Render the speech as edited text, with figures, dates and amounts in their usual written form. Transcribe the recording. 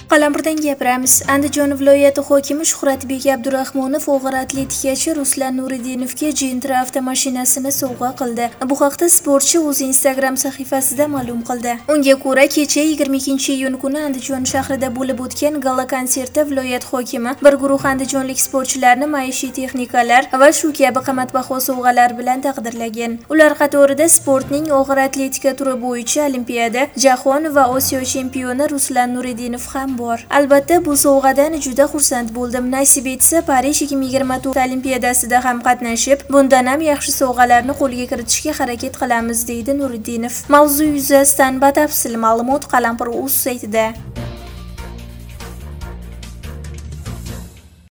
Qalampirdan gapiramiz. Andijon viloyati hokimi Shuhratbek Abdurahmonov og'ir atletikachi Ruslan Nuridinovga Gentra avtomashinasini sovg'a qildi. Bu haqda sportchi o'z Instagram sahifasida ma'lum qildi. Unga ko'ra, kecha 22-iyun kuni Andijon shahrida bo'lib o'tgan gala-konsertda viloyat hokimi bir guruh andijonlik sportchilarni maishiy texnikalar va shu kabi qimmatbaho sovg'alar bilan taqdirlagan. Ular qatorida sportning og'ir atletika turi bo'yicha Olimpiada, Jahon va Osiyo chempioni Ruslan Nuridinov ham bor. Albatta, bu sovg'adan juda xursand bo'ldim. Nasib etsa, Parij 2024 Olimpiadasida ham qatnashib, bundan ham yaxshi sovg'alarni qo'lga kiritishga harakat qilamiz, deydi Nuridinov. Mavzu yuzasidan batafsil ma'lumot Qalampir.uz saytida.